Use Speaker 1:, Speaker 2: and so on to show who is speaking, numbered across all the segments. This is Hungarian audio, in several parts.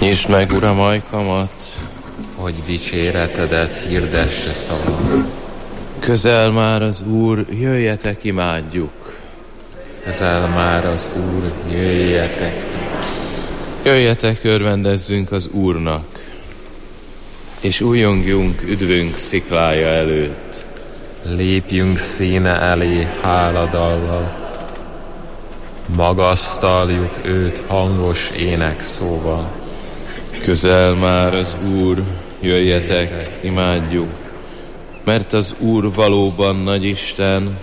Speaker 1: Nyisd meg, Uram, ajkamat,
Speaker 2: hogy dicséretedet hirdesse szavad.
Speaker 1: Közel már az Úr, jöjjetek, imádjuk.
Speaker 2: Közel már az Úr, jöjjetek.
Speaker 1: Jöjjetek, örvendezzünk az Úrnak, és újjongjunk üdvünk sziklája előtt.
Speaker 2: Lépjünk színe elé háladallal, magasztaljuk őt hangos énekszóval.
Speaker 1: Közel már az Úr, jöjjetek, imádjuk, mert az Úr valóban nagy Isten,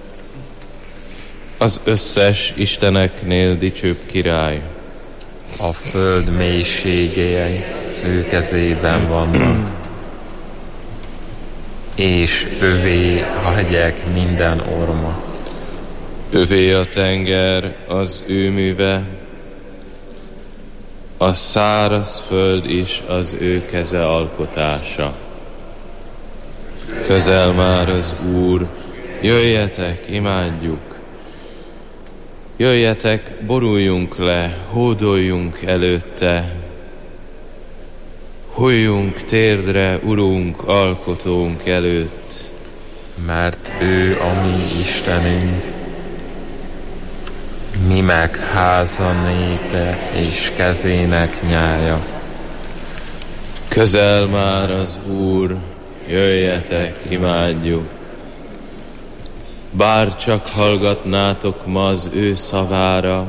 Speaker 1: az összes isteneknél dicsőbb király.
Speaker 2: A föld mélységei az ő kezében vannak, és övé a hegyek minden orma.
Speaker 1: Övé a tenger, az ő műve, a száraz föld is az ő keze alkotása. Közel már az Úr, jöjjetek, imádjuk. Jöjjetek, boruljunk le, hódoljunk előtte. Hulljunk térdre, Urunk, alkotónk előtt.
Speaker 2: Mert ő a mi Istenünk, mi meg háza népe és kezének nyája.
Speaker 1: Közel már az Úr, jöjjetek, imádjuk. Bár csak hallgatnátok ma az ő szavára,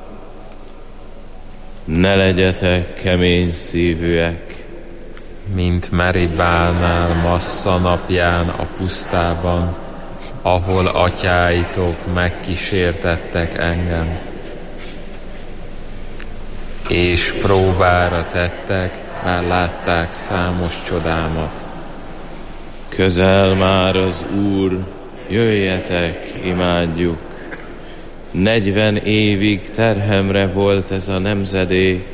Speaker 1: ne legyetek kemény szívűek.
Speaker 2: Mint Meribánál Massza napján a pusztában, ahol atyáitok megkísértettek engem, és próbára tettek, már látták számos csodámat.
Speaker 1: Közel már az Úr, jöjjetek, imádjuk. 40 évig terhemre volt ez a nemzedék.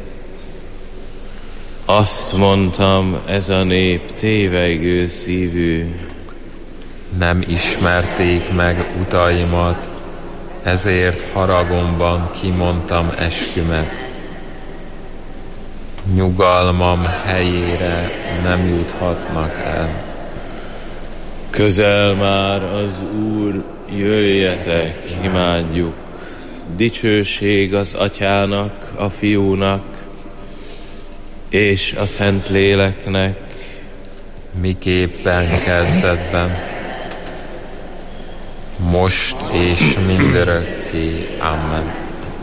Speaker 1: Azt mondtam, ez a nép tévegő szívű.
Speaker 2: Nem ismerték meg utaimat, ezért haragomban kimondtam eskümet. Nyugalmam helyére nem juthatnak el.
Speaker 1: Közel már az Úr, jöjjetek, imádjuk. Dicsőség az Atyának, a Fiúnak és a Szentléleknek,
Speaker 2: miképpen kezdetben, most és mindörökké. Amen.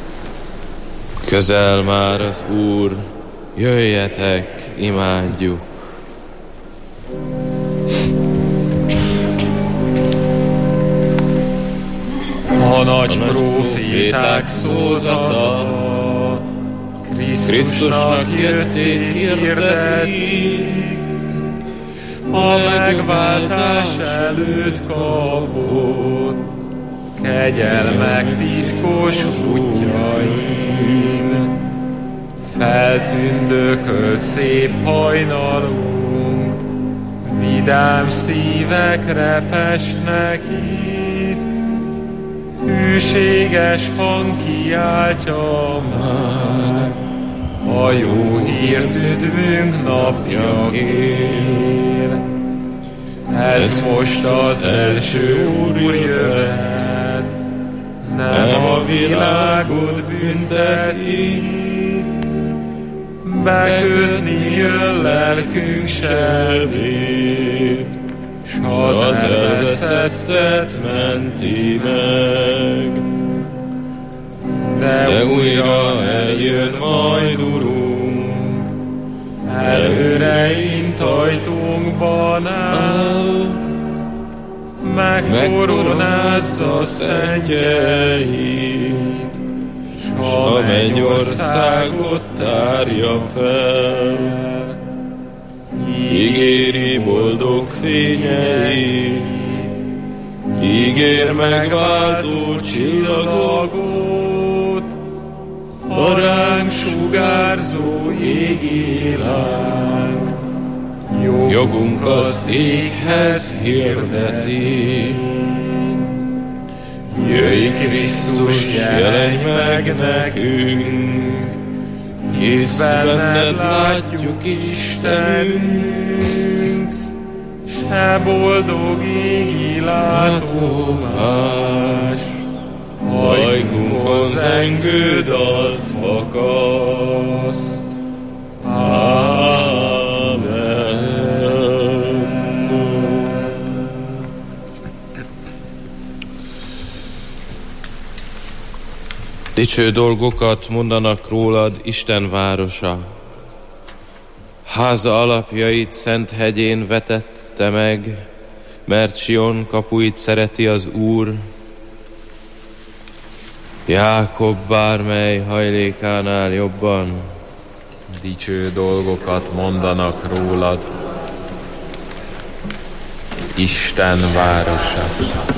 Speaker 1: Közel már az Úr, jöjjetek, imádjuk.
Speaker 3: A nagy próféták szózata, Krisztusnak jöttét hirdetik, a megváltás előtt kapott kegyelmek titkos útjain. Feltündökölt szép hajnalunk, vidám szívek repesnek itt, hűséges hang kiáltja már a jó hírt üdvünk napjakér. Ez most az első Úr jövet, nem a világot bünteti, bekötni jön lelkünk selbét, s az elveszettet menti meg. De újra eljön majd Urunk, előre int ajtónkban áll, megkoronázza szentjeit, s a mennyországot tárja fel. Ígéri boldog fényeit, ígér megváltó csillagot, a ránk sugárzó égiláng, jogunk az éghez hirdeti. Jöjj Krisztus, jelenj meg nekünk, hisz benned látjuk Istenünk, se boldog égi látomás, hajkunkon zengő dalt fakaszt.
Speaker 1: Dicső dolgokat mondanak rólad, Isten városa. Háza alapjait szent hegyén vetette meg, mert Sion kapuit szereti az Úr. Jákob bármely hajlékánál jobban.
Speaker 2: Dicső dolgokat mondanak rólad, Isten városa.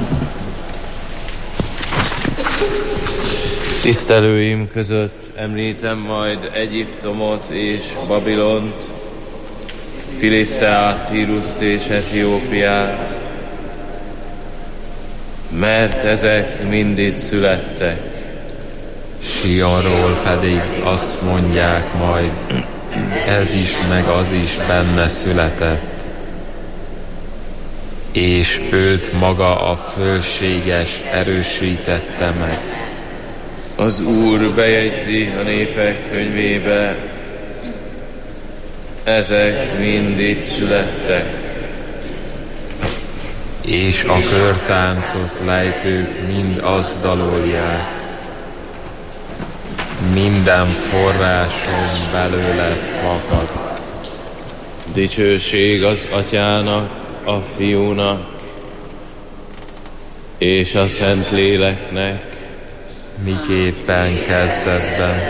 Speaker 1: Tisztelőim között említem majd Egyiptomot és Babilont, Filiszteát, Tíruszt és Etiópiát, mert ezek mind itt születtek.
Speaker 2: Sionról pedig azt mondják majd, ez is meg az is benne született, és őt maga a fölséges erősítette meg.
Speaker 1: Az Úr bejegyzi a népek könyvébe, ezek mind itt születtek.
Speaker 2: És a körtáncot lejtők mind azt dalolják, minden forráson belőled fakad.
Speaker 1: Dicsőség az Atyának, a Fiúnak és a Szentléleknek,
Speaker 2: miképpen kezdetben,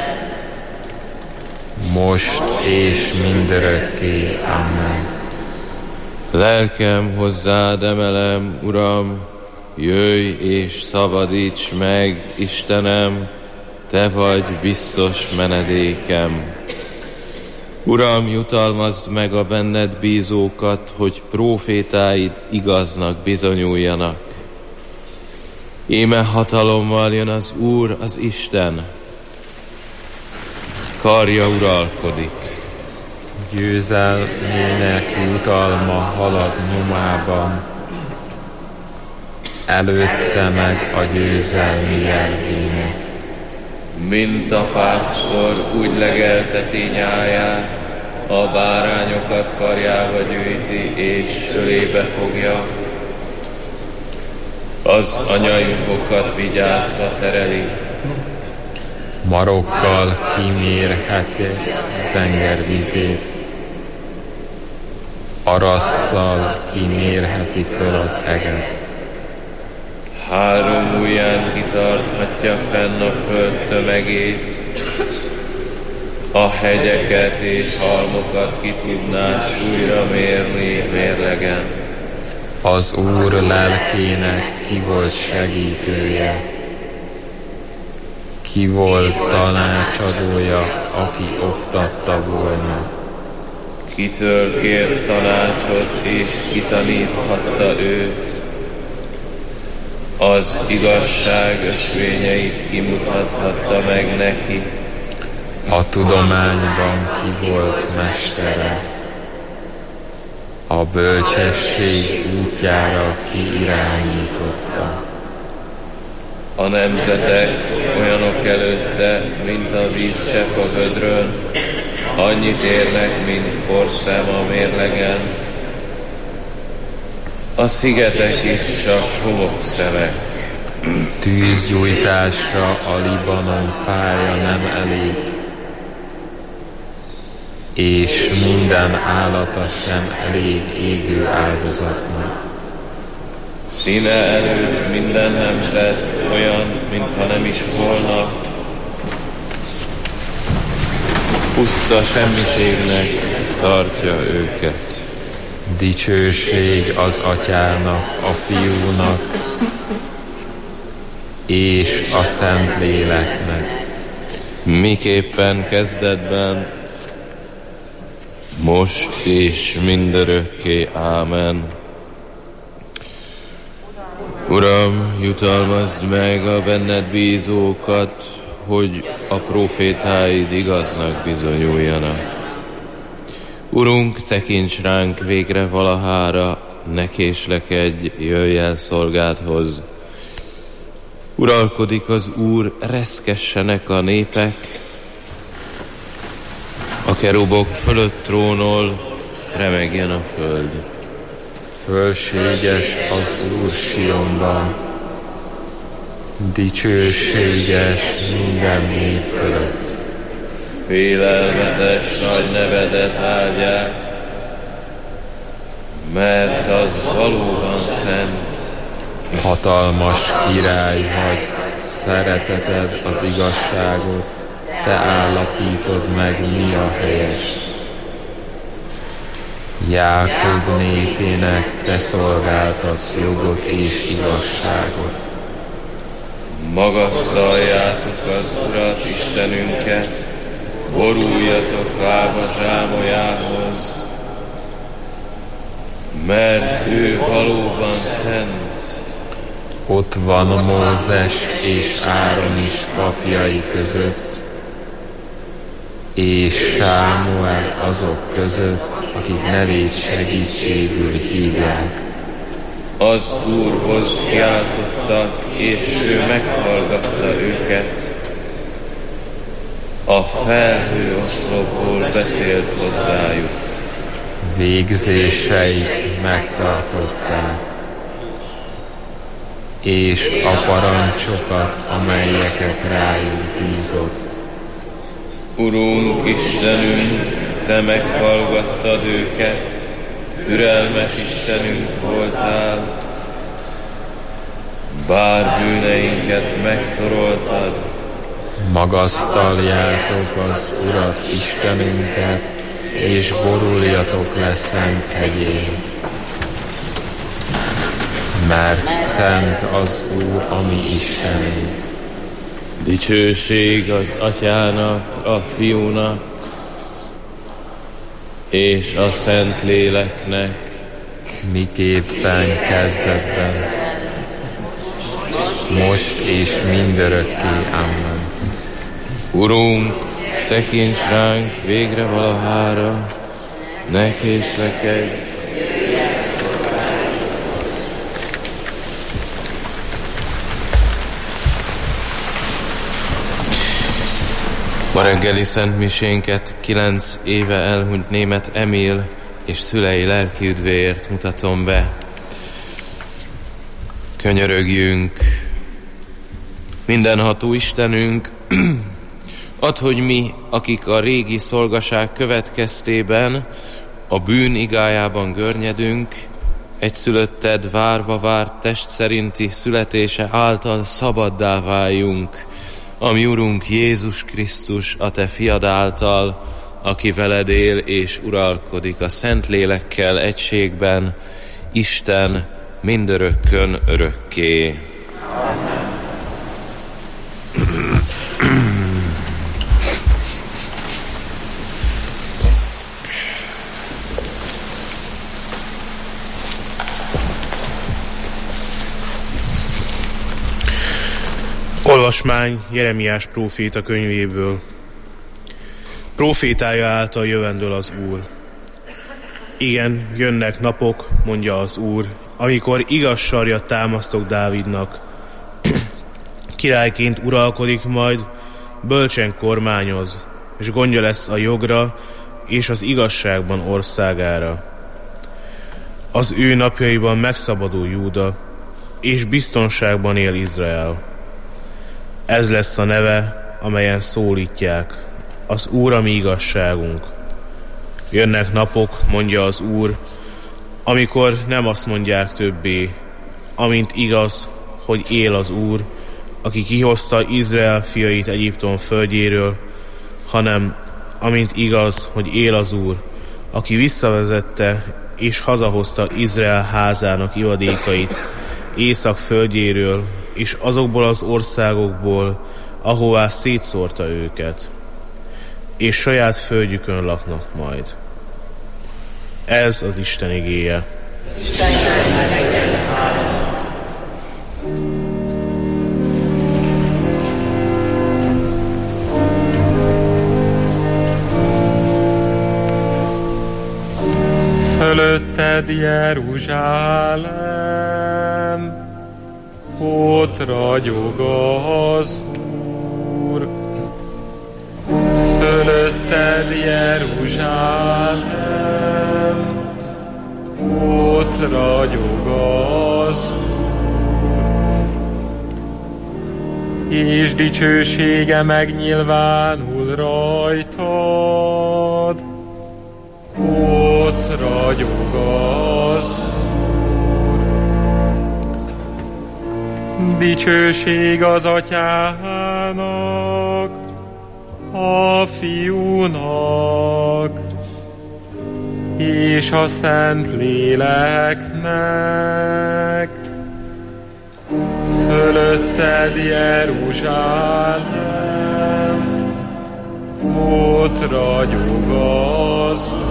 Speaker 2: most és mindörökké. Amen.
Speaker 1: Lelkem hozzád emelem, Uram, jöjj és szabadíts meg, Istenem, Te vagy biztos menedékem. Uram, jutalmazd meg a benned bízókat, hogy prófétáid igaznak bizonyuljanak. Íme hatalommal jön az Úr, az Isten, karja uralkodik.
Speaker 2: Győzelmének jutalma halad nyomában, előtte meg a győzelmi jelvének.
Speaker 1: Mint a pásztor úgy legelteti nyáját, a bárányokat karjába gyűjti és ölébe fogja, az anyajukokat vigyázva tereli.
Speaker 2: Marokkal kimérheti tengervizét, arasszal kimérheti föl az eget.
Speaker 1: 3 ujján kitarthatja fenn a föld tömegét, a hegyeket és halmokat ki tudná újra mérni mérlegen.
Speaker 2: Az Úr lelkének ki volt segítője, ki volt tanácsadója, aki oktatta volna.
Speaker 1: Kitől kért tanácsot és kitaníthatta őt, az igazság ösvényeit kimutathatta meg neki.
Speaker 2: A tudományban ki volt mestere, a bölcsesség útjára ki irányította.
Speaker 1: A nemzetek olyanok előtte, mint a vízcsepp a vödrön, annyit érnek, mint porszem a mérlegen. A szigetek is csak homokszemek.
Speaker 2: Tűzgyújtásra a Libanon fája nem elég, és minden állata sem elég égő áldozatnak.
Speaker 1: Színe előtt minden nemzet olyan, mintha nem is volna. Puszta semmiségnek tartja őket.
Speaker 2: Dicsőség az Atyának, a Fiúnak és a Szentléleknek.
Speaker 1: Miképpen kezdetben, most és mindörökké. Ámen. Uram, jutalmazd meg a benned bízókat, hogy a prófétáid igaznak bizonyuljanak. Urunk, tekints ránk végre valahára, ne késlekedj, jöjj el szolgádhoz. Uralkodik az Úr, reszkessenek a népek, a kerubok fölött trónol, remegjen a föld.
Speaker 2: Fölséges az Úr Sionban, dicsőséges minden nép fölött.
Speaker 1: Félelmetes nagy nevedet áldják, mert az valóban szent.
Speaker 2: Hatalmas király vagy, szereteted az igazságot, te állapítod meg, mi a helyes. Jákob népének te szolgáltatsz jogot és igazságot.
Speaker 1: Magasztaljátok az Urat, Istenünket, boruljatok lába zsámolyához, mert ő valóban szent.
Speaker 2: Ott van Mózes és Áron is papjai között, és Sámuel azok között, akik nevét segítségül hívják.
Speaker 1: Az Úrhoz kiáltottak, és ő meghallgatta őket. A felhő oszlopból beszélt hozzájuk.
Speaker 2: Végzéseit megtartották, és a parancsokat, amelyeket rájuk bízott.
Speaker 1: Urunk, Istenünk, te meghallgattad őket, türelmes Istenünk voltál, bár bűneinket megtoroltad.
Speaker 2: Magasztaljátok az Urat, Istenünket, és boruljatok le szent hegyén. Mert szent az Úr, a mi Istenünk.
Speaker 1: Dicsőség az Atyának, a Fiúnak, és a Szent Léleknek,
Speaker 2: miképpen kezdetben, most és mindörökké. Amen.
Speaker 1: Urunk, tekints ránk végre valahára, ne késlekedj. Ma reggeli szentmisénket 9 éve elhunyt német Emil és szülei lelkiüdvéért mutatom be. Könyörögjünk, mindenható Istenünk, add, hogy mi, akik a régi szolgaság következtében a bűn igájában görnyedünk, egyszülötted várva várt test szerinti születése által szabaddá váljunk, a mi Urunk Jézus Krisztus, a te fiad által, aki veled él és uralkodik a Szent Lélekkel egységben, Isten mindörökkön örökké.
Speaker 4: Olvasmány Jeremiás próféta könyvéből. Prófétája által jövendől az Úr. Igen, jönnek napok, mondja az Úr, amikor igaz sarjat támasztok Dávidnak. Királyként uralkodik majd, bölcsen kormányoz, és gondja lesz a jogra és az igazságban országára. Az ő napjaiban megszabadul Júda, és biztonságban él Izrael. Ez lesz a neve, amelyen szólítják, az Úr a mi igazságunk. Jönnek napok, mondja az Úr, amikor nem azt mondják többé, amint igaz, hogy él az Úr, aki kihozta Izrael fiait Egyiptom földjéről, hanem amint igaz, hogy él az Úr, aki visszavezette és hazahozta Izrael házának ivadékait Észak földjéről, és azokból az országokból, ahová szétszórta őket, és saját földjükön laknak majd. Ez az Isten igéje.
Speaker 3: Fölötted Jeruzsálem, ott ragyog az Úr. Fölötted Jeruzsálem, ott ragyog az Úr. És dicsősége megnyilvánul rajtad, ott ragyog az Úr. Dicsőség az Atyának, a Fiúnak, és a Szentléleknek. Fölötted Jeruzsálem, ott ragyog az Úr.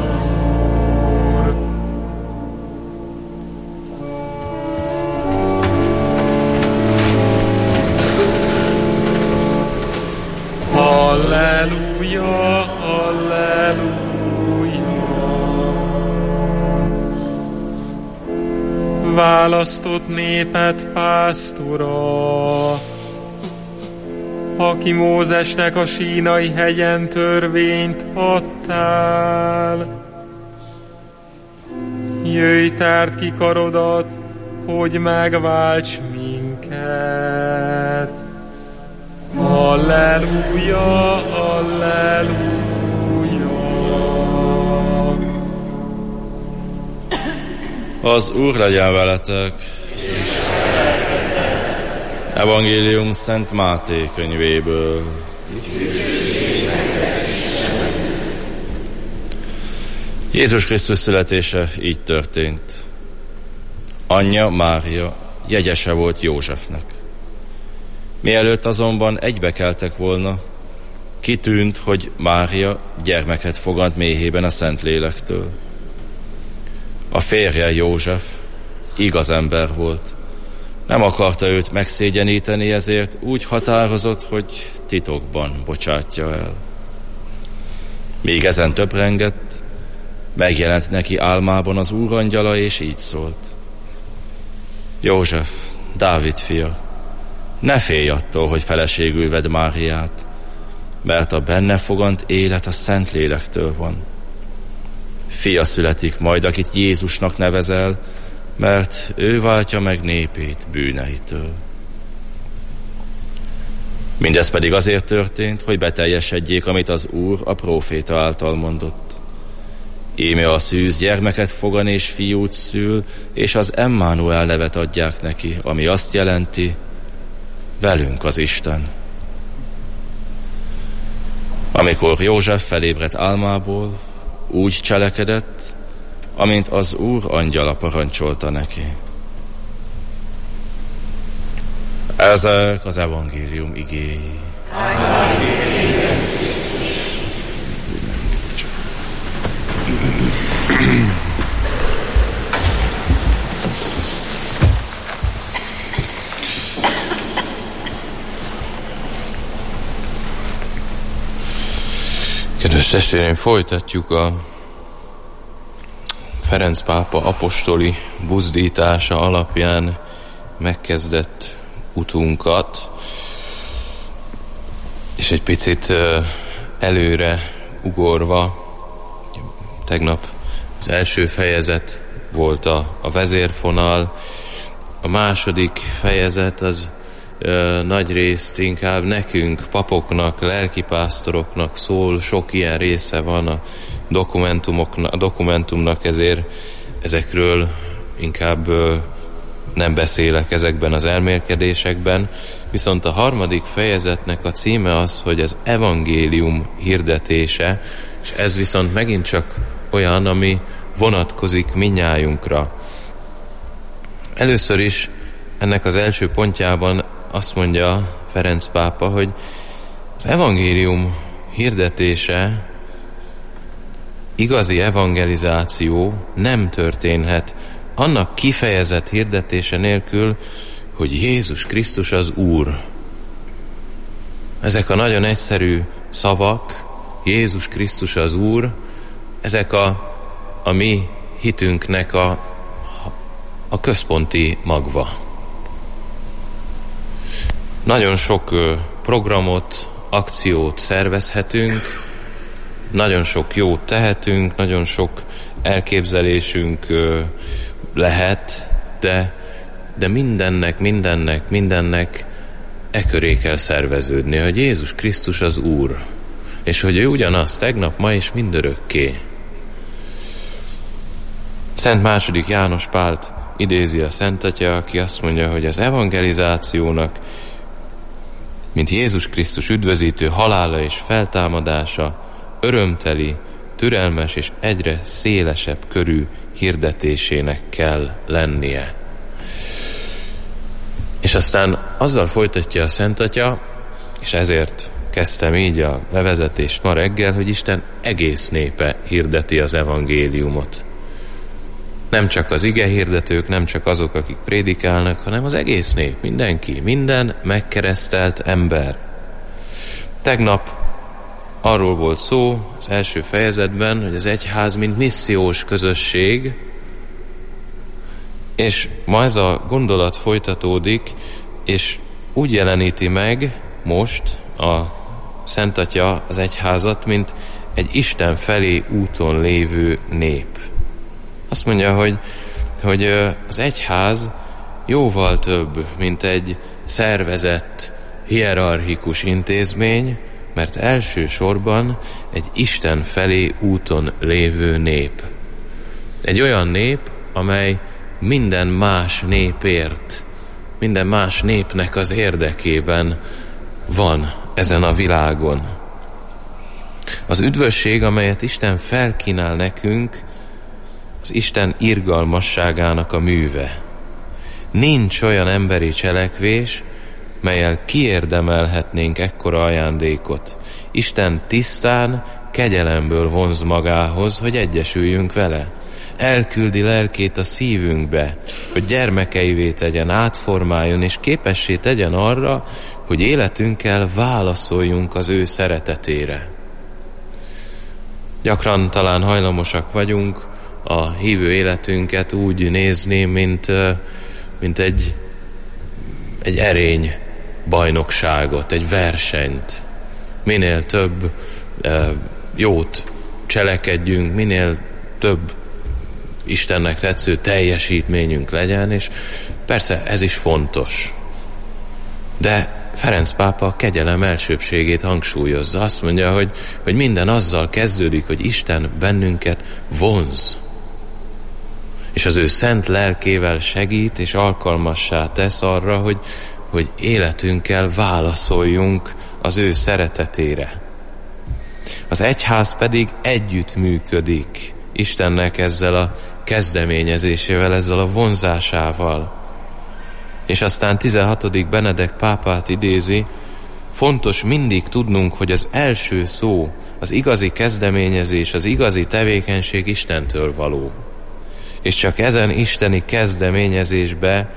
Speaker 3: Halleluja, halleluja. Választott népet pásztora, aki Mózesnek a Sínai hegyen törvényt adtál. Jöjj, tárd ki karodat, hogy megválts minket. Halleluja, halleluja.
Speaker 1: Az Úr legyen veletek. Evangélium Szent Máté könyvéből. Jézus Krisztus születése így történt. Anyja, Mária jegyese volt Józsefnek. Mielőtt azonban egybekeltek volna, kitűnt, hogy Mária gyermeket fogant méhében a Szentlélektől. A férje József igaz ember volt. Nem akarta őt megszégyeníteni, ezért úgy határozott, hogy titokban bocsátja el. Még ezen töprengett, megjelent neki álmában az Úr angyala, és így szólt. József, Dávid fia, ne félj attól, hogy feleségül vedd Máriát, mert a benne fogant élet a Szentlélektől van. Fia születik majd, akit Jézusnak nevezel, mert ő váltja meg népét bűneitől. Mindez pedig azért történt, hogy beteljesedjék, amit az Úr a próféta által mondott. Íme a szűz gyermeket fogan és fiút szül, és az Emmanuel nevet adják neki, ami azt jelenti, velünk az Isten. Amikor József felébredt álmából, úgy cselekedett, amint az Úr angyala parancsolta neki. Ezek az evangélium igéi.
Speaker 5: Kedves testvéreim, folytatjuk a Ferenc pápa apostoli buzdítása alapján megkezdett utunkat, és egy picit előre ugorva, tegnap az első fejezet volt a vezérfonal, a második fejezet az nagy részt inkább nekünk, papoknak, lelkipásztoroknak szól, sok ilyen része van a dokumentumnak, ezért ezekről inkább nem beszélek ezekben az elmélkedésekben, viszont a harmadik fejezetnek a címe az, hogy az evangélium hirdetése, és ez viszont megint csak olyan, ami vonatkozik mindnyájunkra. Először is ennek az első pontjában azt mondja Ferenc pápa, hogy az evangélium hirdetése, igazi evangelizáció nem történhet annak kifejezett hirdetése nélkül, hogy Jézus Krisztus az Úr. Ezek a nagyon egyszerű szavak, Jézus Krisztus az Úr, ezek a mi hitünknek a központi magva. Nagyon sok programot, akciót szervezhetünk, nagyon sok jót tehetünk, nagyon sok elképzelésünk lehet, de mindennek köré kell szerveződni, hogy Jézus Krisztus az Úr, és hogy ő ugyanaz tegnap, ma és mindörökké. Szent II. János Pált idézi a Szent Atya, aki azt mondja, hogy az evangelizációnak, mint Jézus Krisztus üdvözítő halála és feltámadása, örömteli, türelmes és egyre szélesebb körű hirdetésének kell lennie. És aztán azzal folytatja a Szent Atya, és ezért kezdtem így a bevezetést ma reggel, hogy Isten egész népe hirdeti az evangéliumot. Nem csak az igehirdetők, nem csak azok, akik prédikálnak, hanem az egész nép, mindenki, minden megkeresztelt ember. Tegnap arról volt szó az első fejezetben, hogy az egyház mint missziós közösség, és ma ez a gondolat folytatódik, és úgy jeleníti meg most a Szent Atya az egyházat, mint egy Isten felé úton lévő nép. Azt mondja, hogy az egyház jóval több, mint egy szervezett, hierarchikus intézmény, mert elsősorban egy Isten felé úton lévő nép. Egy olyan nép, amely minden más népért, minden más népnek az érdekében van ezen a világon. Az üdvösség, amelyet Isten felkínál nekünk, az Isten irgalmasságának a műve. Nincs olyan emberi cselekvés, mellyel kiérdemelhetnénk ekkora ajándékot. Isten tisztán, kegyelemből vonz magához, hogy egyesüljünk vele. Elküldi lelkét a szívünkbe, hogy gyermekeivé tegyen, átformáljon, és képessé tegyen arra, hogy életünkkel válaszoljunk az ő szeretetére. Gyakran talán hajlamosak vagyunk a hívő életünket úgy nézni, mint egy erény bajnokságot, egy versenyt. Minél több jót cselekedjünk, minél több Istennek tetsző teljesítményünk legyen, és persze ez is fontos. De Ferenc pápa a kegyelem elsőbbségét hangsúlyozza. Azt mondja, hogy minden azzal kezdődik, hogy Isten bennünket vonz. És az ő szent lelkével segít és alkalmassá tesz arra, hogy életünkkel válaszoljunk az ő szeretetére. Az egyház pedig együtt működik Istennek ezzel a kezdeményezésével, ezzel a vonzásával. És aztán 16. Benedek pápát idézi, fontos mindig tudnunk, hogy az első szó, az igazi kezdeményezés, az igazi tevékenység Istentől való. És csak ezen isteni kezdeményezésbe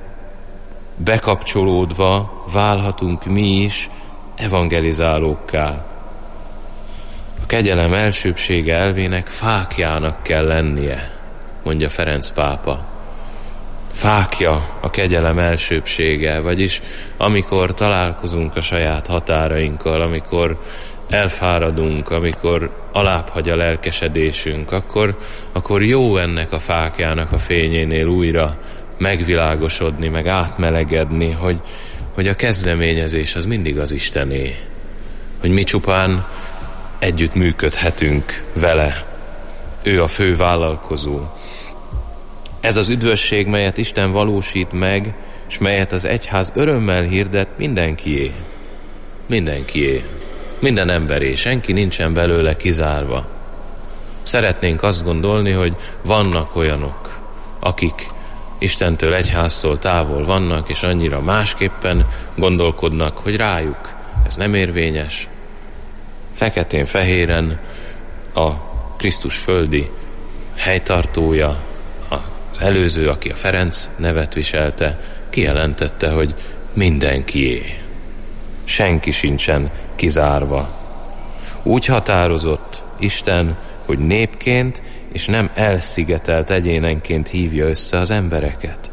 Speaker 5: bekapcsolódva válhatunk mi is evangelizálókká. A kegyelem elsőbbsége elvének fákjának kell lennie, mondja Ferenc pápa. Fákja a kegyelem elsőbbsége, vagyis amikor találkozunk a saját határainkkal, amikor elfáradunk, amikor alábbhagy a lelkesedésünk, akkor jó ennek a fákjának a fényénél újra megvilágosodni, meg átmelegedni, hogy a kezdeményezés az mindig az Istené, hogy mi csupán együtt működhetünk vele. Ő a fő vállalkozó. Ez az üdvösség, melyet Isten valósít meg, és melyet az egyház örömmel hirdet, mindenkié. Mindenkié. Minden emberé. Senki nincsen belőle kizárva. Szeretnénk azt gondolni, hogy vannak olyanok, akik Istentől, egyháztól távol vannak, és annyira másképpen gondolkodnak, hogy rájuk ez nem érvényes. Feketén-fehéren a Krisztus földi helytartója, az előző, aki a Ferenc nevet viselte, kijelentette, hogy mindenkié. Senki sincsen kizárva. Úgy határozott Isten, hogy népként
Speaker 1: és nem elszigetelt egyénenként hívja össze az embereket.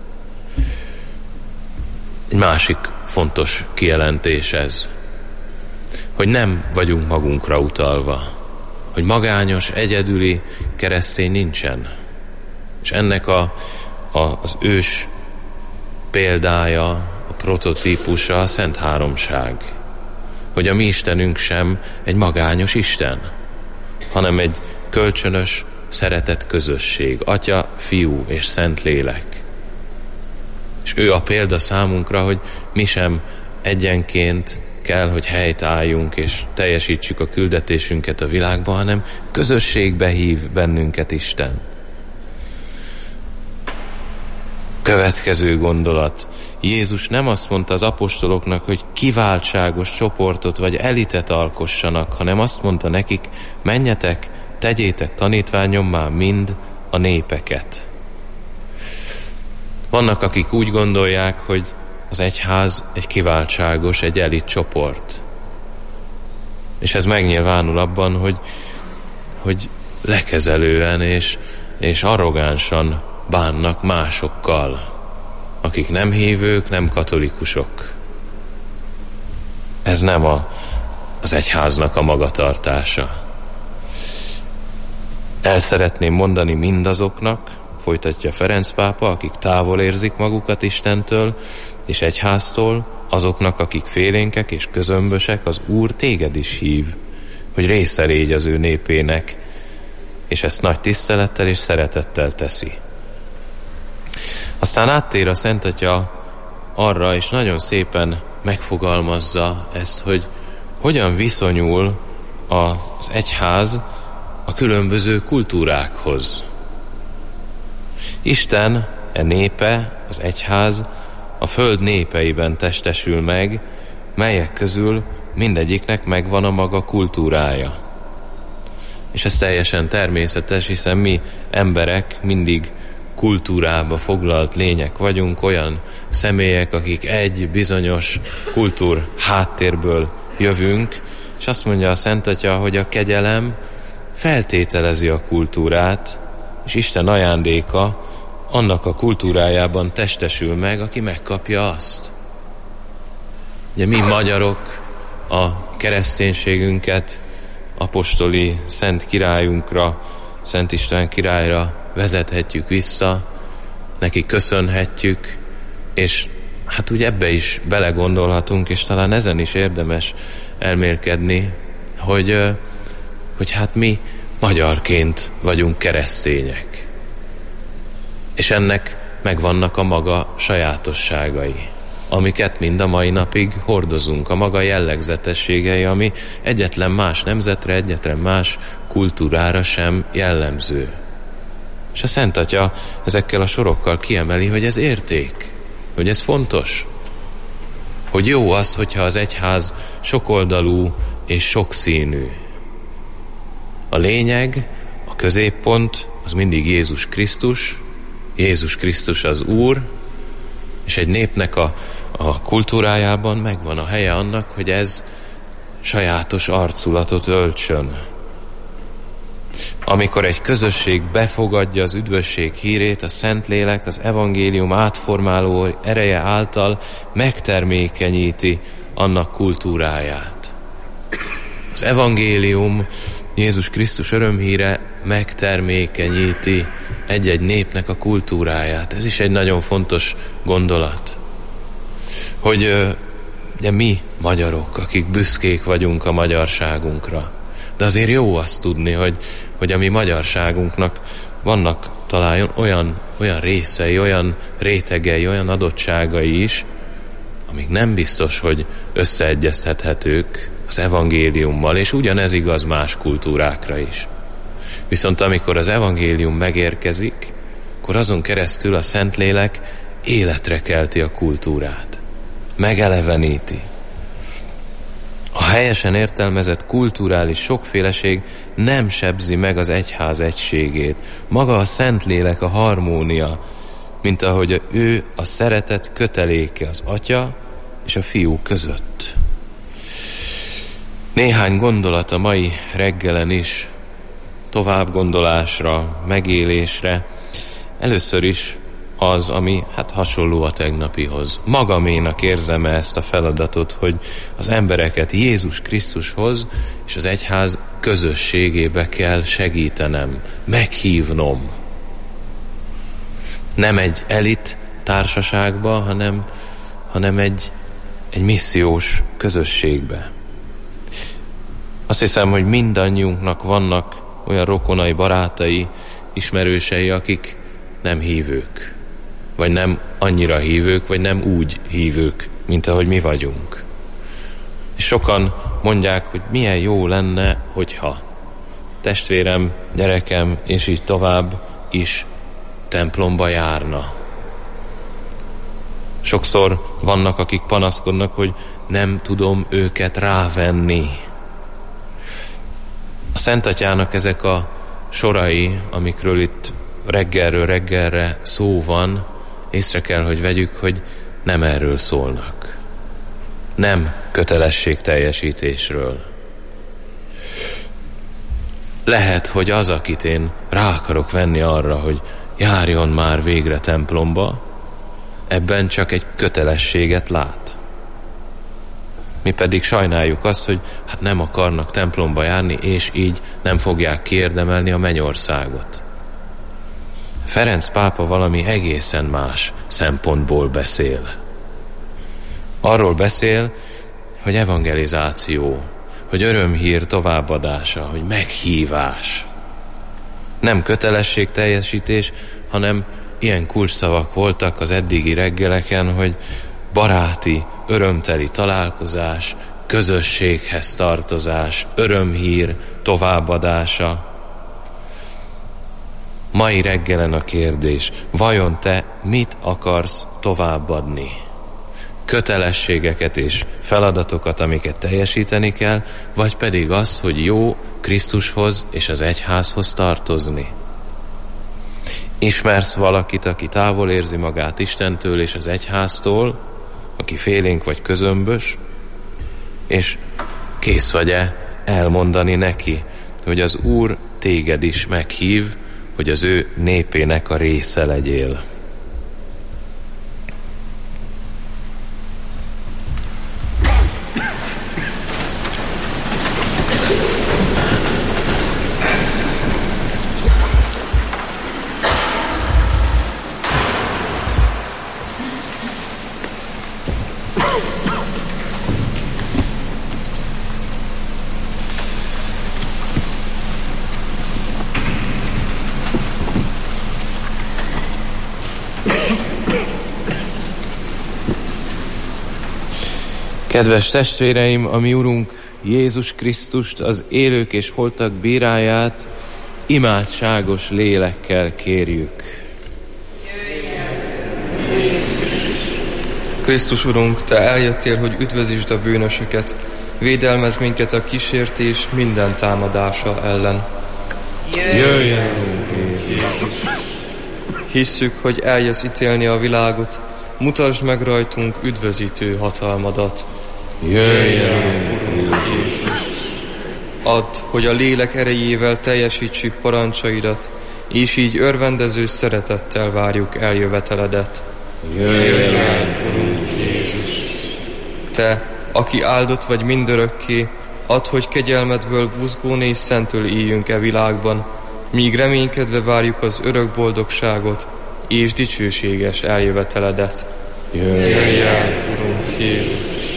Speaker 1: Egy másik fontos kijelentés ez, hogy nem vagyunk magunkra utalva, hogy magányos, egyedüli keresztény nincsen. És ennek az ős példája, a prototípusa a Szent Háromság. Hogy a mi Istenünk sem egy magányos Isten, hanem egy kölcsönös szeretet közösség, Atya, Fiú és Szentlélek. És ő a példa számunkra, hogy mi sem egyenként kell, hogy helyt álljunk és teljesítsük a küldetésünket a világban, hanem közösségbe hív bennünket Isten. Következő gondolat. Jézus nem azt mondta az apostoloknak, hogy kiváltságos csoportot vagy elitet alkossanak, hanem azt mondta nekik, menjetek, tegyétek tanítványommá mind a népeket. Vannak, akik úgy gondolják, hogy az egyház egy kiváltságos, egy elit csoport. És ez megnyilvánul abban, hogy lekezelően és arrogánsan bánnak másokkal, akik nem hívők, nem katolikusok. Ez nem az egyháznak a magatartása. El szeretném mondani mindazoknak, folytatja Ferenc pápa, akik távol érzik magukat Istentől és egyháztól, azoknak, akik félénkek és közömbösek, az Úr téged is hív, hogy része légy az ő népének, és ezt nagy tisztelettel és szeretettel teszi. Aztán áttér a Szent Atya arra, és nagyon szépen megfogalmazza ezt, hogy hogyan viszonyul az egyház a különböző kultúrákhoz. Isten, népe, az egyház a föld népeiben testesül meg, melyek közül mindegyiknek megvan a maga kultúrája. És ez teljesen természetes, hiszen mi emberek mindig kultúrába foglalt lények vagyunk, olyan személyek, akik egy bizonyos kultúr háttérből jövünk, és azt mondja a Szent Atya, hogy a kegyelem feltételezi a kultúrát, és Isten ajándéka annak a kultúrájában testesül meg, aki megkapja azt. Ugye mi magyarok a kereszténységünket apostoli Szent Királyunkra, Szent István királyra vezethetjük vissza, neki köszönhetjük, és hát úgy ebbe is belegondolhatunk, és talán ezen is érdemes elmélkedni, hogy hát mi magyarként vagyunk keresztények. És ennek megvannak a maga sajátosságai, amiket mind a mai napig hordozunk, a maga jellegzetességei, ami egyetlen más nemzetre, egyetlen más kultúrára sem jellemző. És a Szent Atya ezekkel a sorokkal kiemeli, hogy ez érték, hogy ez fontos, hogy jó az, hogyha az egyház sokoldalú és sokszínű. A lényeg, a középpont az mindig Jézus Krisztus az Úr, és egy népnek a kultúrájában megvan a helye annak, hogy ez sajátos arculatot öltsön. Amikor egy közösség befogadja az üdvösség hírét, a Szentlélek az evangélium átformáló ereje által megtermékenyíti annak kultúráját. Az evangélium, Jézus Krisztus örömhíre megtermékenyíti egy-egy népnek a kultúráját. Ez is egy nagyon fontos gondolat. Hogy mi magyarok, akik büszkék vagyunk a magyarságunkra, de azért jó azt tudni, hogy a mi magyarságunknak vannak talán olyan részei, olyan rétegei, olyan adottságai is, amik nem biztos, hogy összeegyeztethetők az evangéliummal, és ugyanez igaz más kultúrákra is. Viszont amikor az evangélium megérkezik, akkor azon keresztül a Szentlélek életre kelti a kultúrát, megeleveníti. A helyesen értelmezett kulturális sokféleség nem sebzi meg az egyház egységét. Maga a Szentlélek a harmónia, mint ahogy ő a szeretet köteléke az Atya és a Fiú között. Néhány gondolat a mai reggelen is tovább gondolásra, megélésre. Először is az, ami hasonló a tegnapihoz. Magaménak érzem ezt a feladatot, hogy az embereket Jézus Krisztushoz és az egyház közösségébe kell segítenem, meghívnom. Nem egy elit társaságba, hanem egy missziós közösségbe. Azt hiszem, hogy mindannyiunknak vannak olyan rokonai, barátai, ismerősei, akik nem hívők, vagy nem annyira hívők, vagy nem úgy hívők, mint ahogy mi vagyunk. És sokan mondják, hogy milyen jó lenne, hogyha testvérem, gyerekem, és így tovább is templomba járna. Sokszor vannak, akik panaszkodnak, hogy nem tudom őket rávenni. A Szent Atyának ezek a sorai, amikről itt reggelről reggelre szó van, észre kell, hogy vegyük, hogy nem erről szólnak. Nem kötelességteljesítésről. Lehet, hogy az, akit én rá akarok venni arra, hogy járjon már végre templomba, ebben csak egy kötelességet lát. Mi pedig sajnáljuk azt, hogy nem akarnak templomba járni, és így nem fogják kiérdemelni a mennyországot. Ferenc pápa valami egészen más szempontból beszél. Arról beszél, hogy evangelizáció, hogy örömhír továbbadása, hogy meghívás. Nem kötelességteljesítés, hanem ilyen kulcsszavak voltak az eddigi reggeleken, hogy baráti, örömteli találkozás, közösséghez tartozás, örömhír továbbadása. Mai reggelen a kérdés, vajon te mit akarsz továbbadni? Kötelességeket és feladatokat, amiket teljesíteni kell, vagy pedig az, hogy jó Krisztushoz és az egyházhoz tartozni? Ismersz valakit, aki távol érzi magát Istentől és az egyháztól, aki félénk vagy közömbös, és kész vagy-e elmondani neki, hogy az Úr téged is meghív, hogy az ő népének a része legyél. Kedves testvéreim, a mi Urunk Jézus Krisztust, az élők és holtak bíráját imádságos lélekkel kérjük.
Speaker 6: Krisztus Urunk, Te eljöttél, hogy üdvözítsd a bűnösöket, védelmezz minket a kísértés minden támadása ellen.
Speaker 1: Jöjj el, Urunk Jézus!
Speaker 6: Hisszük, hogy eljössz ítélni a világot, mutasd meg rajtunk üdvözítő hatalmadat.
Speaker 1: Jöjj el, Urunk Jézus!
Speaker 6: Add, hogy a lélek erejével teljesítsük parancsaidat, és így örvendező szeretettel várjuk eljöveteledet.
Speaker 1: Jöjj el, Urunk Jézus!
Speaker 6: Te, aki áldott vagy mindörökké, add, hogy kegyelmedből buzgón és szentől éljünk e világban, míg reménykedve várjuk az örök boldogságot és dicsőséges eljöveteledet.
Speaker 1: Jöjj el, Urunk Jézus!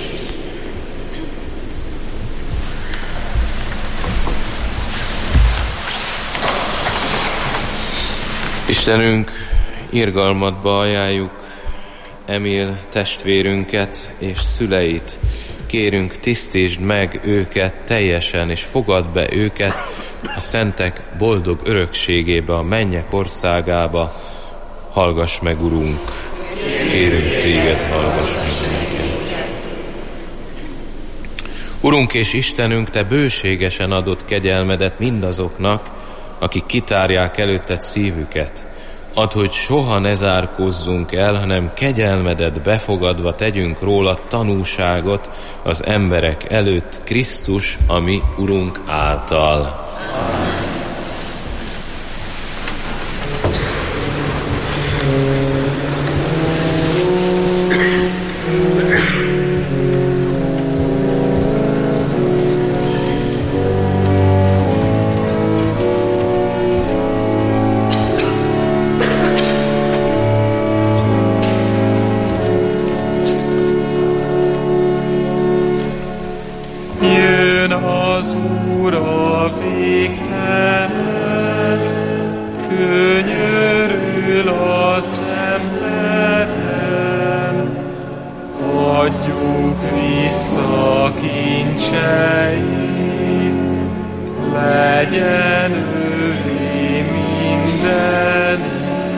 Speaker 1: Istenünk, irgalmadba ajánljuk Emil testvérünket és szüleit. Kérünk, tisztítsd meg őket teljesen, és fogadd be őket a szentek boldog örökségébe, a mennyek országába. Hallgass meg, Urunk! Kérünk téged, hallgass meg minket! Urunk és Istenünk, Te bőségesen adott kegyelmedet mindazoknak, akik kitárják előtted szívüket. Add, hogy soha ne zárkózzunk el, hanem kegyelmedet befogadva tegyünk róla tanúságot az emberek előtt Krisztus, a mi Urunk által.
Speaker 3: vissza kincseit, legyen ővé mindenik.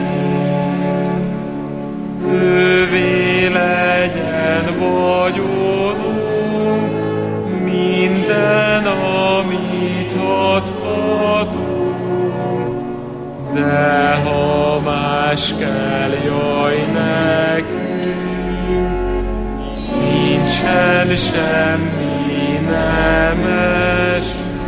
Speaker 3: Ővé legyen vagyonunk, minden, amit adhatunk, de ha más kell, jaj nekünk, nincsen semmi nemes.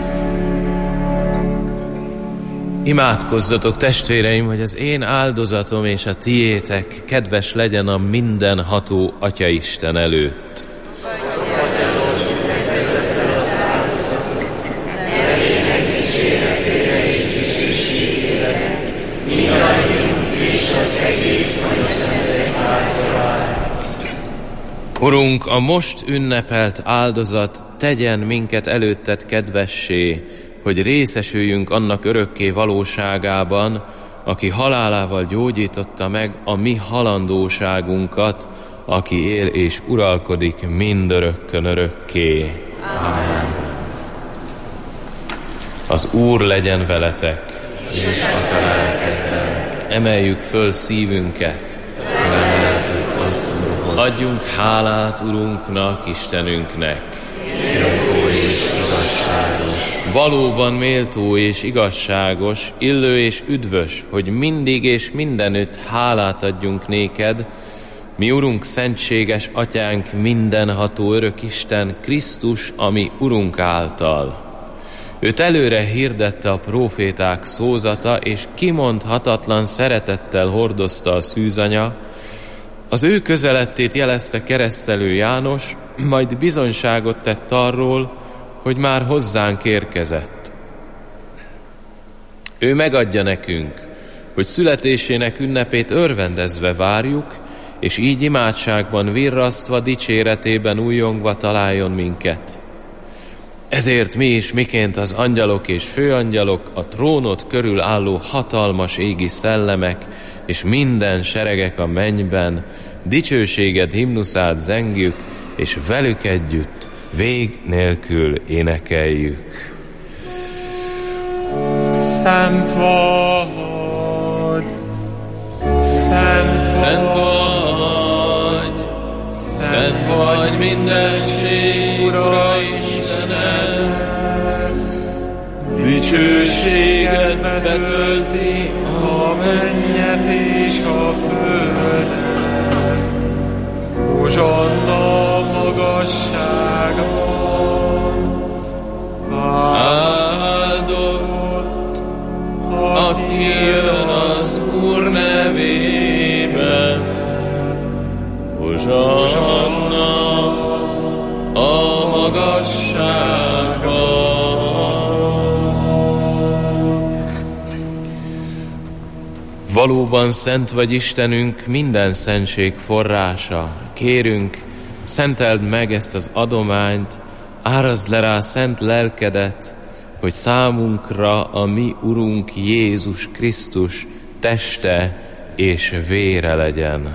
Speaker 1: Imádkozzatok, testvéreim, hogy az én áldozatom és a tiétek kedves legyen a mindenható Atyaisten előtt. Urunk, a most ünnepelt áldozat tegyen minket előtted kedvessé, hogy részesüljünk annak örökké valóságában, aki halálával gyógyította meg a mi halandóságunkat, aki él és uralkodik mindörökkön örökké. Amen. Az Úr legyen veletek,
Speaker 2: és a te lelkedben.
Speaker 1: Emeljük föl szívünket. Adjunk hálát Urunknak, Istenünknek.
Speaker 2: Méltó és igazságos.
Speaker 1: Valóban méltó és igazságos, illő és üdvös, hogy mindig és mindenütt hálát adjunk néked, mi Urunk, szentséges Atyánk, mindenható örök Isten, Krisztus, ami Urunk által. Őt előre hirdette a próféták szózata, és kimondhatatlan szeretettel hordozta a szűzanya. Az ő közelettét jelezte keresztelő János, majd bizonyságot tett arról, hogy már hozzánk érkezett. Ő megadja nekünk, hogy születésének ünnepét örvendezve várjuk, és így imádságban virrasztva, dicséretében újjongva találjon minket. Ezért mi is, miként az angyalok és főangyalok, a trónot körül álló hatalmas égi szellemek, és minden seregek a mennyben, dicsőséged himnuszát zengjük, és velük együtt vég nélkül énekeljük.
Speaker 3: Szent vagy, szent vagy,
Speaker 1: szent vagy mindenség, Ura Istenem!
Speaker 3: Dicsőséged betölti a mennyet és a földet. Hozsanna magasságban,
Speaker 1: Áldott, aki jön az Úr nevében, Hozsanna a magasságban. Valóban szent vagy Istenünk, minden szentség forrása. Kérünk, szenteld meg ezt az adományt, árazd le rá szent lelkedet, hogy számunkra a mi Urunk Jézus Krisztus teste és vére legyen.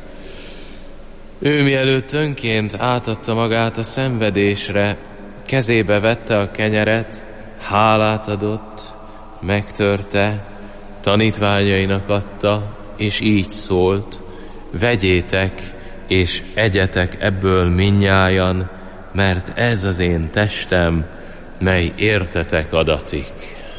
Speaker 1: Ő mielőtt önként átadta magát a szenvedésre, kezébe vette a kenyeret, hálát adott, megtörte, tanítványainak adta, és így szólt: vegyétek, és egyetek ebből mindnyájan, mert ez az én testem, mely értetek adatik.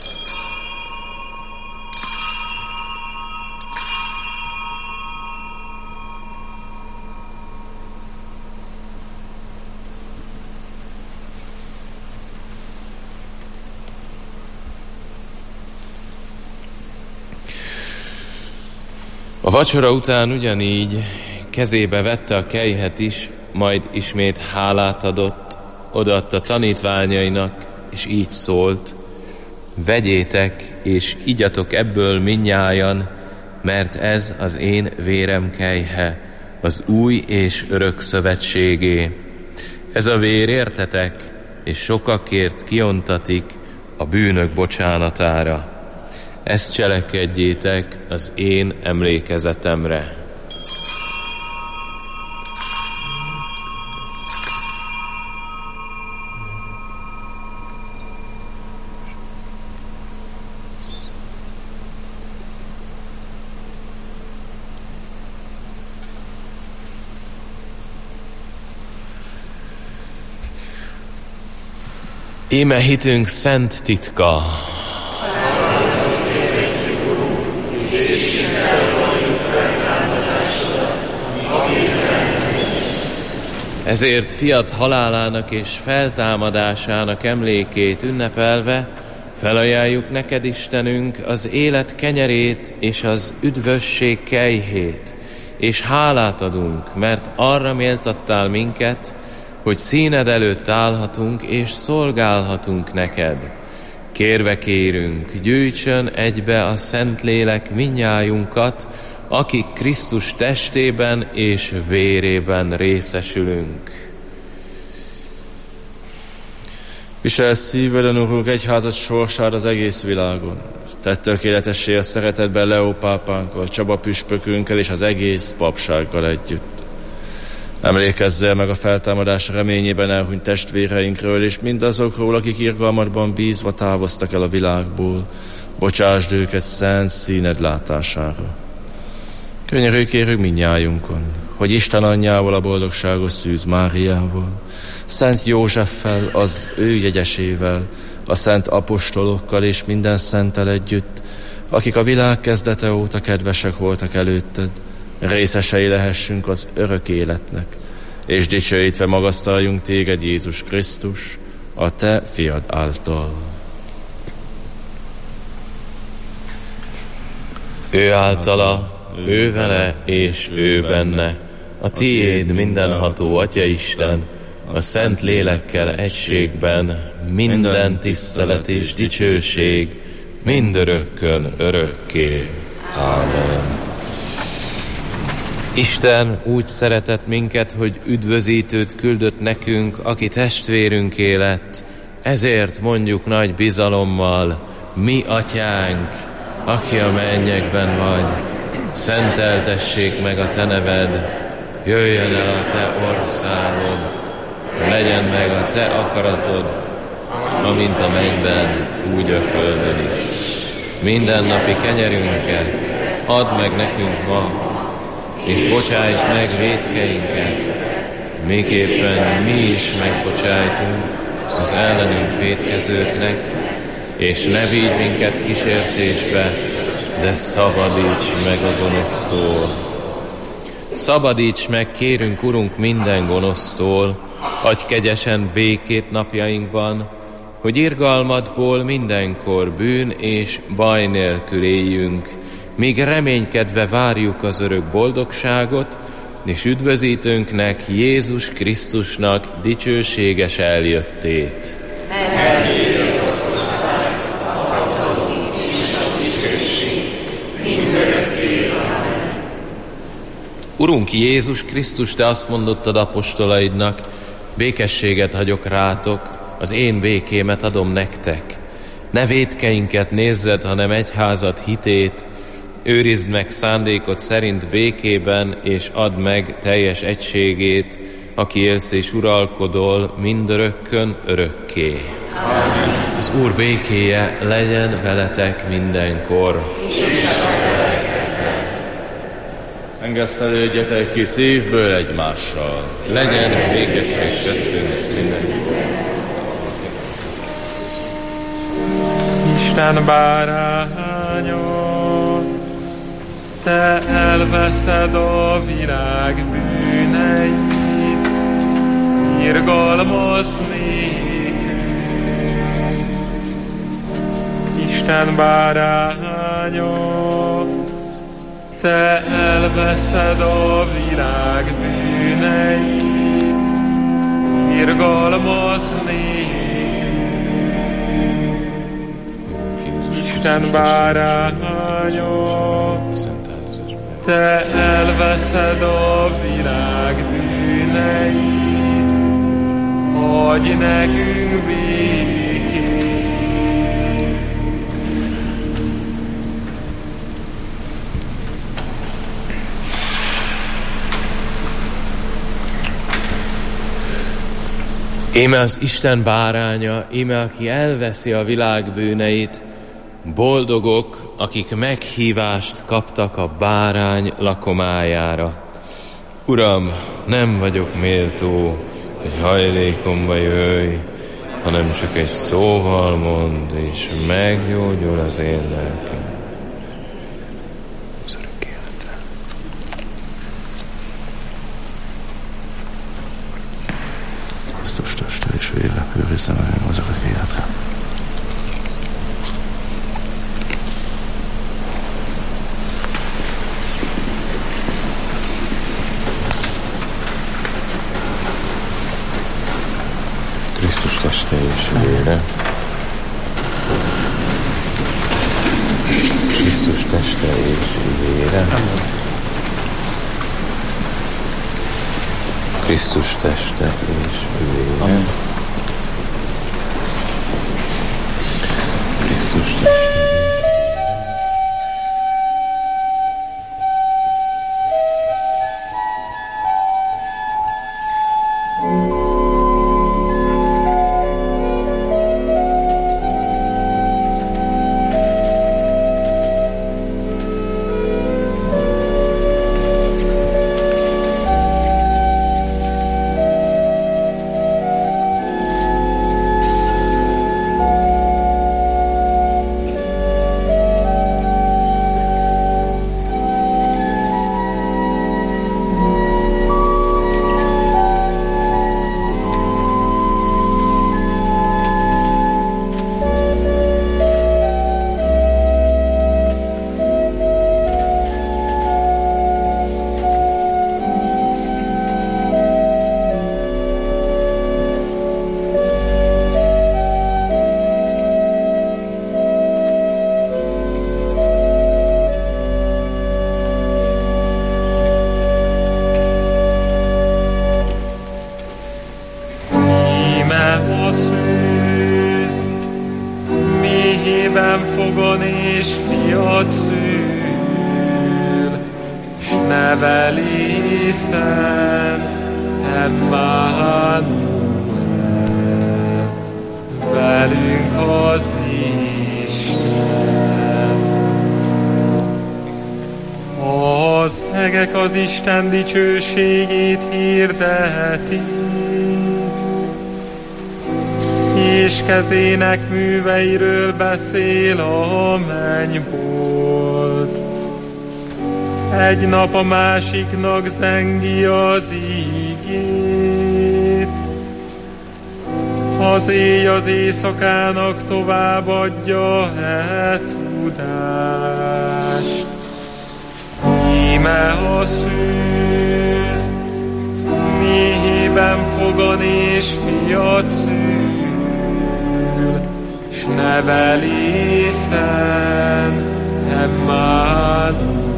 Speaker 1: A vacsora után ugyanígy kezébe vette a kelyhet is, majd ismét hálát adott, odaadta tanítványainak, és így szólt: vegyétek, és igyatok ebből mindnyájan, mert ez az én vérem kelyhe, az új és örök szövetségé. Ez a vér értetek, és sokakért kiontatik a bűnök bocsánatára. Ezt cselekedjétek az én emlékezetemre. Íme hitünk szent titka. Ezért fiat halálának és feltámadásának emlékét ünnepelve felajánljuk neked, Istenünk, az élet kenyerét és az üdvösség kejhét, és hálát adunk, mert arra méltattál minket, hogy színed előtt állhatunk és szolgálhatunk neked. Kérve kérünk, gyűjtsön egybe a Szentlélek mindnyájunkat, akik Krisztus testében és vérében részesülünk.
Speaker 7: Visel szíveden, Urunk, egyházat sorsát az egész világon. Tedd tökéletessé a szeretetben Leó pápánkkal, Csaba püspökünkkel és az egész papsággal együtt. Emlékezzel meg a feltámadás reményében elhunyt testvéreinkről, és mindazokról, akik irgalmadban bízva távoztak el a világból. Bocsásd őket szent színed látására. Könyörülj kérünk mindnyájunkon, hogy Isten anyjával, a boldogságos Szűz Máriával, Szent Józseffel, az ő jegyesével, a szent apostolokkal és minden szenttel együtt, akik a világ kezdete óta kedvesek voltak előtted, részesei lehessünk az örök életnek, és dicsőítve magasztaljunk téged, Jézus Krisztus, a te fiad által.
Speaker 1: Ő általa, ő vele és ő benne, a tiéd mindenható Atya Isten, a Szent Lélekkel egységben, minden tisztelet és dicsőség, mindörökkön örökké. Ámen. Isten úgy szeretett minket, hogy üdvözítőt küldött nekünk, aki testvérünké lett. Ezért mondjuk nagy bizalommal: mi atyánk, aki a mennyekben vagy, szenteltessék meg a te neved, jöjjön el a te országod, legyen meg a te akaratod, amint a mennyben, úgy a földön is. Mindennapi kenyerünket add meg nekünk ma, és bocsásd meg vétkeinket, miképpen mi is megbocsájtunk az ellenünk vétkezőknek, és ne vigy minket kísértésbe, de szabadíts meg a gonosztól. Szabadíts meg, kérünk, Urunk, minden gonosztól, adj kegyesen békét napjainkban, hogy irgalmadból mindenkor bűn és baj nélkül éljünk, míg reménykedve várjuk az örök boldogságot, és üdvözítőnknek, Jézus Krisztusnak dicsőséges eljöttét. Urunk Jézus Krisztus, te azt mondottad apostolaidnak: békességet hagyok rátok, az én békémet adom nektek. Ne vétkeinket nézzed, hanem egyházat hitét, őrizd meg szándékod szerint békében, és add meg teljes egységét, aki élsz és uralkodol mindörökkön örökké. Amen. Az Úr békéje legyen veletek mindenkor.
Speaker 7: Engesztelődjetek ki szívből egymással.
Speaker 1: Legyen békesség köztünk mindenkor.
Speaker 3: Isten báránya, te elveszed a világ bűneit, irgalmaz nékünk. Isten báránya, te elveszed a világ bűneit, irgalmaz nékünk. Isten báránya, te elveszed a világ bűneit, adj nekünk békét.
Speaker 1: Íme az Isten báránya, íme aki elveszi a világ bűneit. Boldogok, akik meghívást kaptak a bárány lakomájára. Uram, nem vagyok méltó, hogy hajlékomba jöjj, hanem csak egy szóval mond, és meggyógyul az én lelkem. Az örök életre.
Speaker 7: Krisztus teste és vére őrizze meg az örök életre.
Speaker 1: Krisztus teste és vére. Krisztus teste és vére. Krisztus teste és vére. Krisztus teste.
Speaker 3: fogon és fiat szül, s neveli hiszen Emmanuel, velünk az Isten. Az egek az Isten dicsőségét hirdetik, és kezének műveiről beszél a mennybolt. Egy nap a másiknak zengi az ígét, az éj az éjszakának továbbadja tudást. Íme a szűz, méhében fogan és fiat szül, s neveli Szent Emmanuel,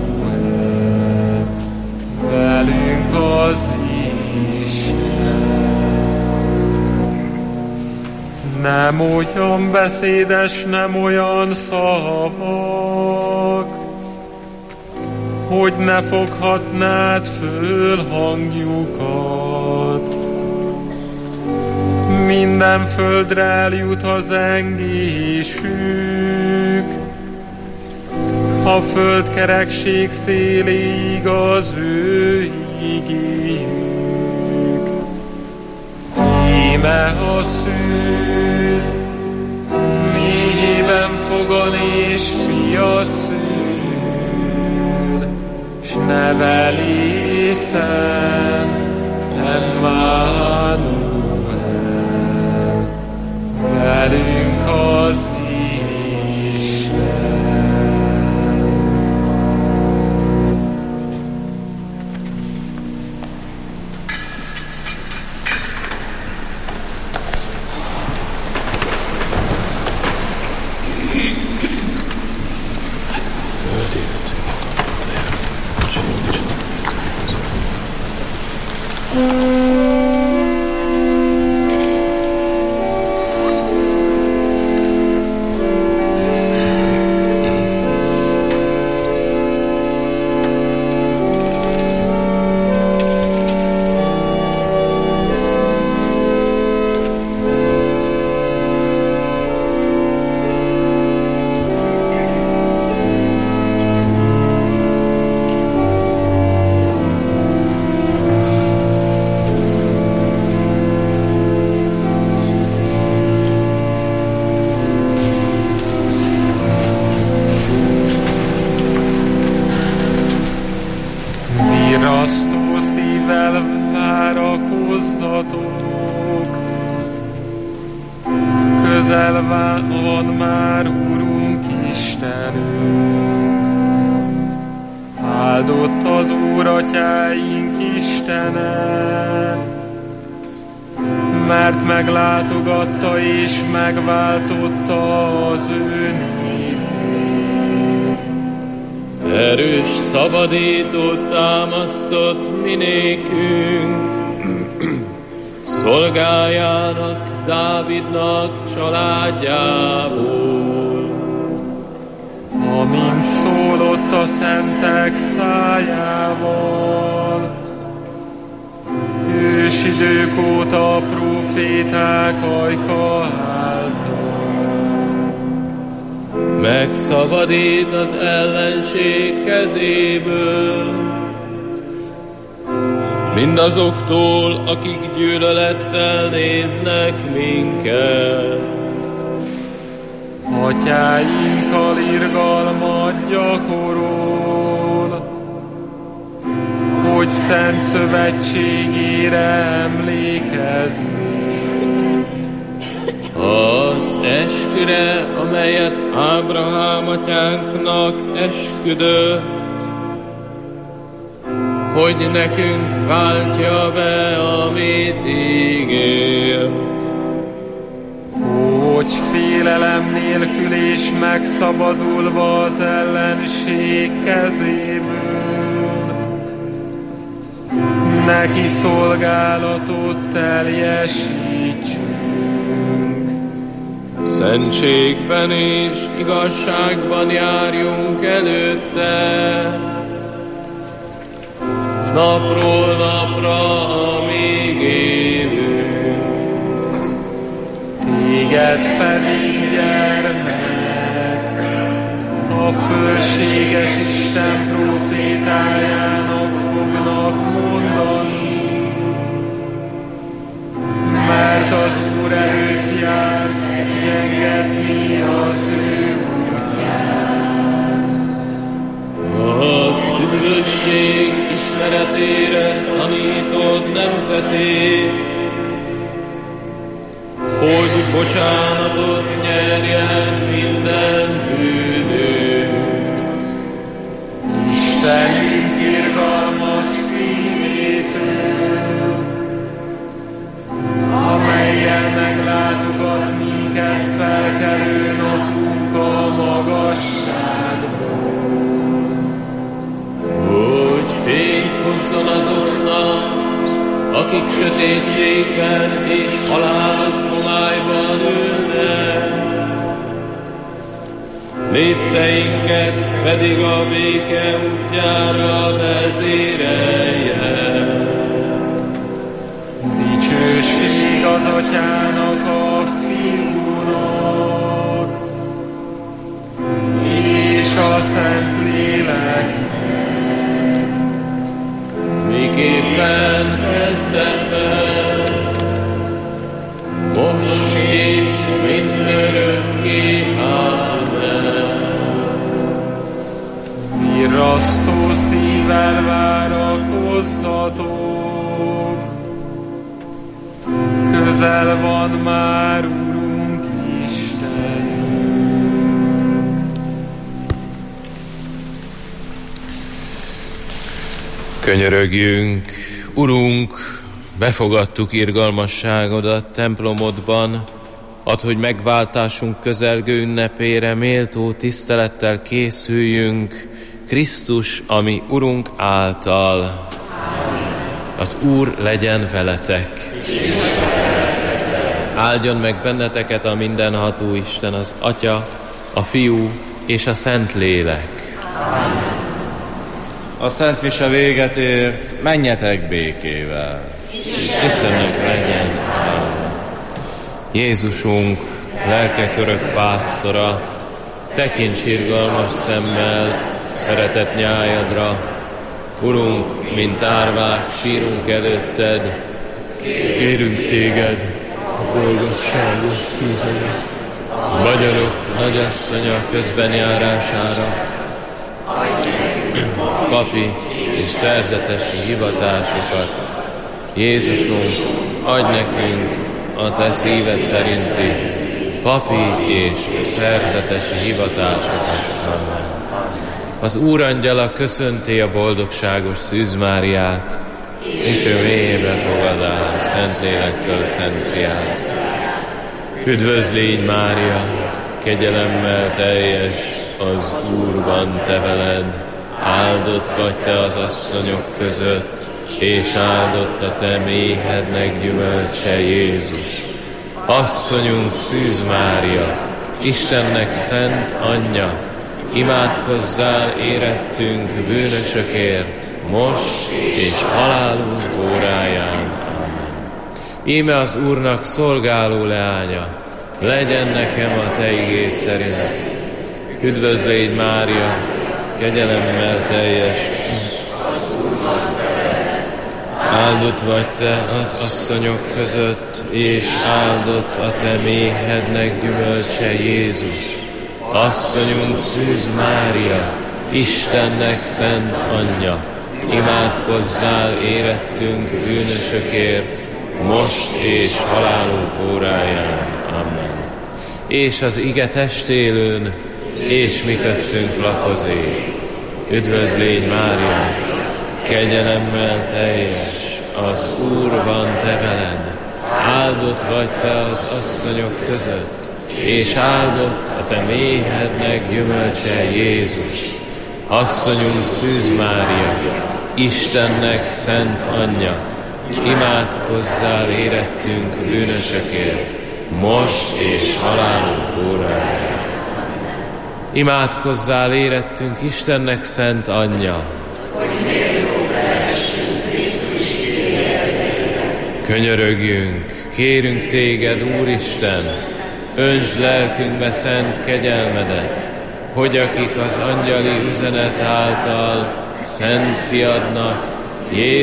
Speaker 3: velünk az Isten. Nem olyan beszédes, nem olyan szavak, hogy ne foghatnád föl hangjukat. Minden földre eljut a zengésük, a föld kerekség széléig az ő igéjük. Íme a szűz, méhében fogan és fiat szül, s neveli Szent Emmanuel, velünk az Isten. hozzatok. Közel van már Urunk Istenünk. Áldott az Úr atyáink Istene, mert meglátogatta és megváltotta az ő népét.
Speaker 1: Erős szabadítót támasztott minékünk, szolgájának, Dávidnak családjából.
Speaker 3: Amint szólott a szentek szájával, ősidők óta a próféták ajka által.
Speaker 1: Megszabadít az ellenség kezéből, mindazoktól, akik gyűlölettel néznek minket.
Speaker 3: Atyáinkkal irgalmat gyakorol, hogy szent szövetségére emlékezzék.
Speaker 1: Az esküre, amelyet Ábrahám atyánknak esküdött, hogy nekünk váltja be, amit ígért.
Speaker 3: Hogy félelem nélkül és megszabadulva az ellenség kezéből, neki szolgálatot teljesítsünk.
Speaker 1: Szentségben és igazságban járjunk előtte, napról napra, amíg élünk.
Speaker 3: Téged pedig, gyermek, a fölséges Isten profétájának fognak mondani, mert az Úr előtt jársz engedni az ő útját.
Speaker 1: Az üdvösség ismeretére tanítod nemzetét, hogy bocsánatot nyerjen minden bűnünk.
Speaker 3: Istenünk irgalmas szívétől, amellyel meglátogat minket felkelő napunk a magasságból.
Speaker 1: Hogy fényt hozzon azoknak, akik sötétségben és halálos homályban ülnek, lépteinket pedig a béke útjára vezérelje.
Speaker 3: Dicsőség az Atyának, a Fiúnak, és a Szentléleknek,
Speaker 1: miképpen kezdetben, most és mindörökké. Ámen.
Speaker 3: Virrasztó szívvel várakozzatok, közel van már Urunk Istenünk.
Speaker 1: Könyörögjünk, Urunk, befogadtuk irgalmasságodat templomodban, add, hogy megváltásunk közelgő ünnepére méltó tisztelettel készüljünk, Krisztus, ami Urunk által. Az Úr legyen veletek. Áldjon meg benneteket a mindenható Isten, az Atya, a Fiú és a Szentlélek.
Speaker 7: A Szent Mise véget ért, menjetek békével.
Speaker 1: Istennek legyen. Jézusunk, lelkek örök pásztora, tekints irgalmas szemmel szeretett nyájadra. Urunk, mint árvák, sírunk előtted, kérünk téged, a boldogságos szűzőre. Magyarok nagyasszonya közbenjárására, papi és szerzetesi hivatásokat, Jézusunk, adj nekünk a Te szíved szerinti papi és szerzetesi hivatásokat. Amen. Az Úrangyala köszönti a boldogságos Szűz Máriát, és ő mélyébe fogad el Szentlélekkel Szent Fiát. Üdvözlégy, Mária, kegyelemmel teljes, az Úr van te veled, áldott vagy te az asszonyok között, és áldott a te méhednek gyümölcse, Jézus. Asszonyunk, Szűz Mária, Istennek szent anyja, imádkozzál érettünk bűnösökért, most és halálunk óráján. Amen. Íme az Úrnak szolgáló leánya, legyen nekem a te igéd szerint. Üdvözlégy, Mária, kegyelemmel teljes, áldott vagy te az asszonyok között, és áldott a te méhednek gyümölcse, Jézus. Asszonyunk, Szűz Mária, Istennek szent anyja, imádkozzál érettünk bűnösökért, most és halálunk óráján. Amen. És az ige testélőn, és mi köztünk lakozik. Üdvözlégy, Mária, kegyelemmel teljes, az Úr van te veled, áldott vagy te az asszonyok között, és áldott a te méhednek gyümölcse, Jézus. Asszonyunk, Szűz Mária, Istennek szent anyja, imádkozzál érettünk bűnösökért, most és halálunk óráján. Imádkozzál érettünk Istennek szent anyja, könyörögjünk, kérünk téged, Úristen, öntsd lelkünkbe szent kegyelmedet, hogy akik az angyali üzenet által szent fiadnak, Jézus